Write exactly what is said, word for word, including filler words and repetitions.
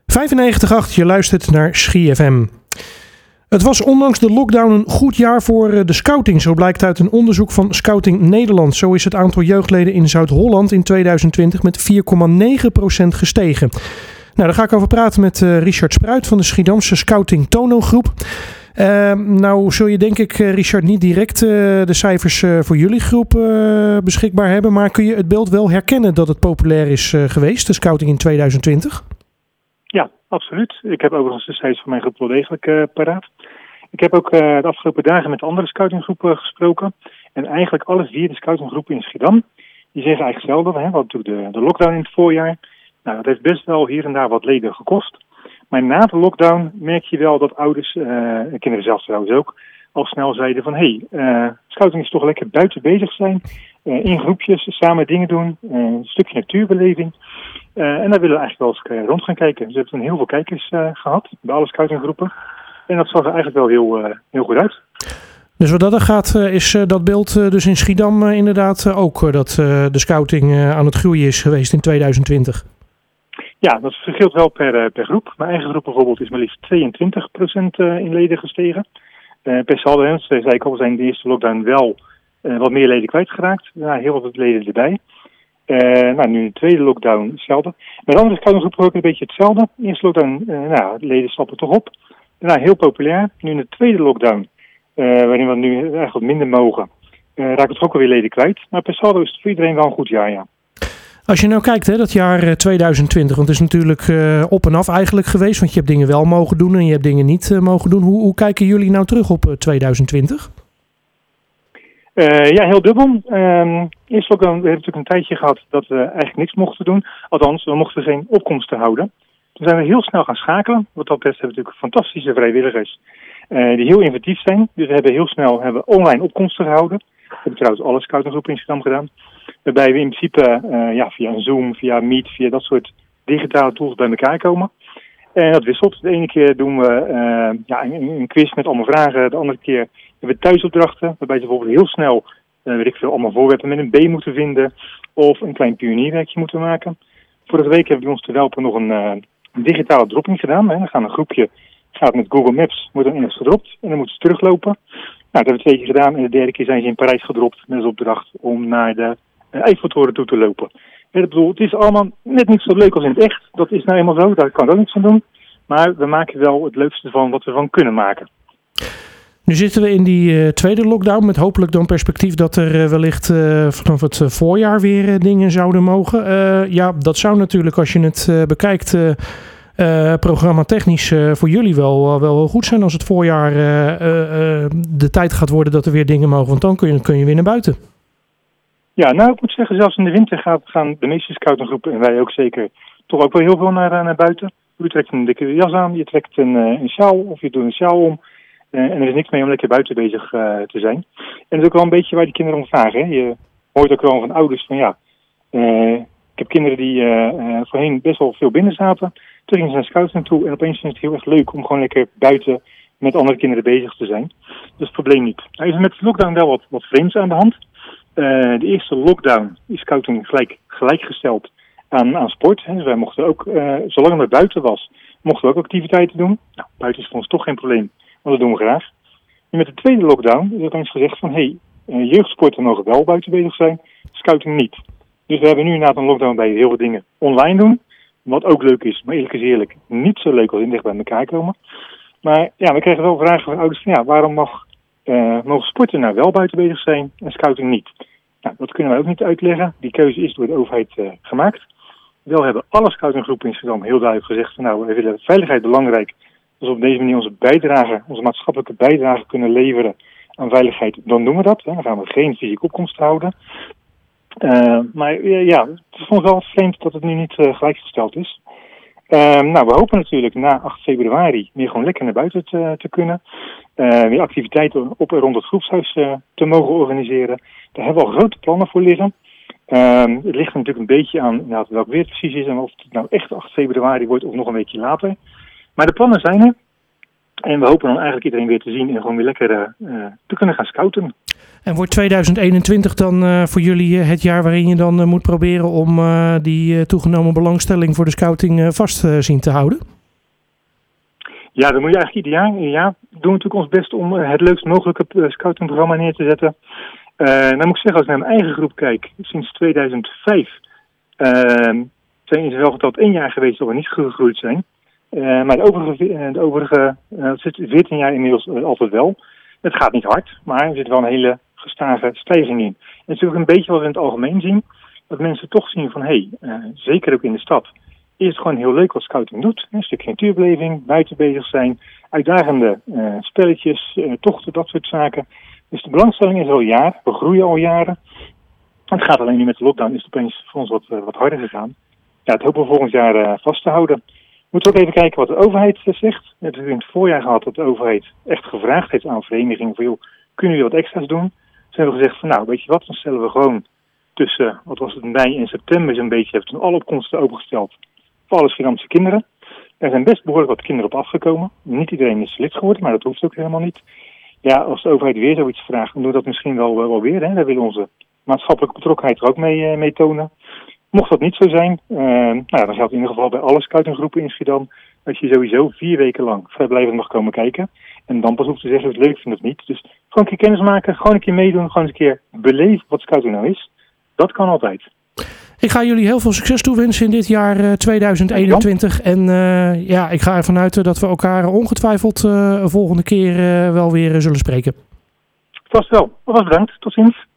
vijfennegentig komma acht, je luistert naar Schie F M. Het was ondanks de lockdown een goed jaar voor de scouting. Zo blijkt uit een onderzoek van Scouting Nederland. Zo is het aantal jeugdleden in Zuid-Holland in tweeduizend twintig met vier komma negen procent gestegen. Nou, daar ga ik over praten met uh, Richard Spruit van de Schiedamse Scouting Tono Groep. Uh, nou zul je denk ik, uh, Richard, niet direct uh, de cijfers uh, voor jullie groep uh, beschikbaar hebben. Maar kun je het beeld wel herkennen dat het populair is uh, geweest, de scouting in tweeduizend twintig? Ja, absoluut. Ik heb overigens de cijfers van mijn groep wel degelijk uh, paraat. Ik heb ook uh, de afgelopen dagen met andere scoutinggroepen gesproken. En eigenlijk alle vier de scoutinggroepen in Schiedam, die zeggen eigenlijk hetzelfde. Hè? We hadden natuurlijk de, de lockdown in het voorjaar. Nou, dat heeft best wel hier en daar wat leden gekost. Maar na de lockdown merk je wel dat ouders, uh, en kinderen zelfs trouwens ook, al snel zeiden van hé, hey, uh, scouting is toch lekker buiten bezig zijn. Uh, in groepjes, samen dingen doen, uh, een stukje natuurbeleving. Uh, en daar willen we eigenlijk wel eens uh, rond gaan kijken. Dus we hebben heel veel kijkers uh, gehad bij alle scoutinggroepen. En dat zag er eigenlijk wel heel, uh, heel goed uit. Dus wat dat er gaat, uh, is uh, dat beeld uh, dus in Schiedam uh, inderdaad uh, ook uh, dat uh, de scouting uh, aan het groeien is geweest in tweeduizend twintig? Ja, dat verschilt wel per, uh, per groep. Mijn eigen groep bijvoorbeeld is maar liefst tweeëntwintig procent uh, in leden gestegen. Uh, per saldo, hè, zei ik al, we zijn in de eerste lockdown wel uh, wat meer leden kwijtgeraakt. Ja, heel wat leden erbij. Uh, nou, nu in de tweede lockdown hetzelfde. Met andere scoutinggroepen ook een beetje hetzelfde. In de eerste lockdown, uh, nou, de leden stappen toch op. Daarna heel populair. Nu in de tweede lockdown, uh, waarin we nu eigenlijk wat minder mogen, uh, raken we toch ook alweer leden kwijt. Maar per saldo is het voor iedereen wel een goed jaar, ja. Als je nou kijkt, hè, dat jaar tweeduizend twintig, want het is natuurlijk uh, op en af eigenlijk geweest, want je hebt dingen wel mogen doen en je hebt dingen niet uh, mogen doen. Hoe, hoe kijken jullie nou terug op uh, tweeduizend twintig? Uh, ja, heel dubbel. Um, eerst lockdown, we hebben natuurlijk een tijdje gehad dat we eigenlijk niks mochten doen. Althans, we mochten geen opkomsten houden. Toen zijn we heel snel gaan schakelen. Wat dat betreft hebben we natuurlijk fantastische vrijwilligers uh, die heel inventief zijn. Dus we hebben heel snel hebben online opkomsten gehouden. Dat hebben trouwens alle scoutinggroepen in Schiedam gedaan. Waarbij we in principe uh, ja, via een Zoom, via Meet, via dat soort digitale tools bij elkaar komen. En dat wisselt. De ene keer doen we uh, ja, een, een quiz met allemaal vragen. De andere keer hebben we thuisopdrachten. Waarbij ze bijvoorbeeld heel snel uh, weet ik veel, allemaal voorwerpen met een B moeten vinden. Of een klein pionierwerkje moeten maken. Vorige week hebben we bij ons te Welpen nog een, uh, een digitale dropping gedaan. Hè. Dan gaan een groepje, gaat met Google Maps, wordt dan ergens gedropt. En dan moeten ze teruglopen. Nou, dat hebben we twee keer gedaan. En de derde keer zijn ze in Parijs gedropt met als opdracht om naar de uh, Eiffeltoren toe te lopen. Ik bedoel, het is allemaal net niet zo leuk als in het echt. Dat is nou eenmaal zo, daar kan ik ook niets van doen. Maar we maken wel het leukste van wat we van kunnen maken. Nu zitten we in die uh, tweede lockdown met hopelijk dan perspectief dat er uh, wellicht uh, vanaf het uh, voorjaar weer uh, dingen zouden mogen. Uh, ja, dat zou natuurlijk als je het uh, bekijkt uh, uh, programmatechnisch uh, voor jullie wel, uh, wel goed zijn als het voorjaar uh, uh, uh, de tijd gaat worden dat er weer dingen mogen. Want dan kun je, kun je weer naar buiten. Ja, nou ik moet zeggen, zelfs in de winter gaat, gaan de meeste scoutinggroepen, en wij ook zeker, toch ook wel heel veel naar, naar buiten. Je trekt een dikke jas aan, je trekt een, een sjaal of je doet een sjaal om. Uh, en er is niks mee om lekker buiten bezig uh, te zijn. En dat is ook wel een beetje waar die kinderen om vragen. Hè? Je hoort ook wel van ouders van ja, uh, ik heb kinderen die uh, uh, voorheen best wel veel binnen zaten. Toen gingen ze naar scouting toe en opeens is het heel erg leuk om gewoon lekker buiten met andere kinderen bezig te zijn. Dat is het probleem niet. Nou is er met de lockdown wel wat, wat vreemds aan de hand. Uh, de eerste lockdown is scouting gelijk, gelijkgesteld aan, aan sport. Hè. Dus wij mochten ook, uh, zolang het maar buiten was, mochten we ook activiteiten doen. Nou, buiten is voor ons toch geen probleem, want dat doen we graag. En met de tweede lockdown is opeens gezegd van, hé, hey, uh, jeugdsporten mogen wel buiten bezig zijn, scouting niet. Dus we hebben nu na een lockdown bij heel veel dingen online doen. Wat ook leuk is, maar eerlijk is eerlijk, niet zo leuk als in dicht bij elkaar komen. Maar ja, we krijgen wel vragen van ouders van, ja, waarom mag... Uh, mogen sporten nou wel buiten bezig zijn en scouting niet? Nou, dat kunnen wij ook niet uitleggen. Die keuze is door de overheid uh, gemaakt. Wel hebben alle scoutinggroepen in Schiedam heel duidelijk gezegd van nou, we vinden veiligheid belangrijk. Dus op deze manier onze bijdrage, onze maatschappelijke bijdrage kunnen leveren aan veiligheid, dan doen we dat. Hè. Dan gaan we geen fysieke opkomst houden. Uh, maar uh, ja, het is voor ons wel vreemd dat het nu niet uh, gelijkgesteld is. Uh, nou, we hopen natuurlijk na acht februari weer gewoon lekker naar buiten te, te kunnen. Uh, weer activiteiten op en rond het groepshuis uh, te mogen organiseren. Daar hebben we al grote plannen voor liggen. Uh, het ligt natuurlijk een beetje aan nou, welk weer het precies is en of het nou echt acht februari wordt of nog een weekje later. Maar de plannen zijn er. En we hopen dan eigenlijk iedereen weer te zien en gewoon weer lekker uh, te kunnen gaan scouten. En wordt tweeduizend eenentwintig dan uh, voor jullie uh, het jaar waarin je dan uh, moet proberen om uh, die uh, toegenomen belangstelling voor de scouting uh, vast uh, zien te houden? Ja, dan moet je eigenlijk ieder jaar, ieder jaar doen we natuurlijk ons best om het leukst mogelijke scoutingprogramma neer te zetten. Uh, nou moet ik zeggen, als ik naar mijn eigen groep kijk, sinds tweeduizend vijf uh, zijn er wel geteld één jaar geweest dat we niet gegroeid zijn. Uh, maar de overige, de overige uh, zit veertien jaar inmiddels uh, altijd wel. Het gaat niet hard, maar er zit wel een hele gestage stijging in. En het is natuurlijk een beetje wat we in het algemeen zien. Dat mensen toch zien van, hé, hey, uh, zeker ook in de stad, is het gewoon heel leuk wat scouting doet. Een stukje natuurbeleving, buiten bezig zijn, uitdagende uh, spelletjes, uh, tochten, dat soort zaken. Dus de belangstelling is al jaren, we groeien al jaren. Het gaat alleen nu met de lockdown, is het opeens voor ons wat, uh, wat harder gegaan. Ja, het hopen we volgend jaar uh, vast te houden. We moeten ook even kijken wat de overheid uh, zegt. We hebben in het voorjaar gehad dat de overheid echt gevraagd heeft aan verenigingen van, joh, kunnen jullie wat extra's doen? Ze hebben gezegd van, nou, weet je wat, dan stellen we gewoon tussen, wat was het, mei en september zo'n beetje, hebben we toen alle opkomsten opengesteld voor alle Schiedamse kinderen. Er zijn best behoorlijk wat kinderen op afgekomen. Niet iedereen is lid geworden, maar dat hoeft ook helemaal niet. Ja, als de overheid weer zoiets vraagt, dan doen we dat misschien wel, wel weer. Hè. Daar willen we onze maatschappelijke betrokkenheid er ook mee, uh, mee tonen. Mocht dat niet zo zijn, uh, nou, dan geldt in ieder geval bij alle scoutinggroepen in Schiedam dat je sowieso vier weken lang vrijblijvend mag komen kijken. En dan pas hoeft te zeggen of je het leuk vindt of niet. Dus gewoon een keer kennis maken, gewoon een keer meedoen, gewoon eens een keer beleven wat scouting nou is. Dat kan altijd. Ik ga jullie heel veel succes toewensen in dit jaar uh, tweeduizend eenentwintig. En uh, ja, ik ga ervan uit dat we elkaar ongetwijfeld uh, volgende keer uh, wel weer uh, zullen spreken. Vast wel. Alvast bedankt. Tot ziens.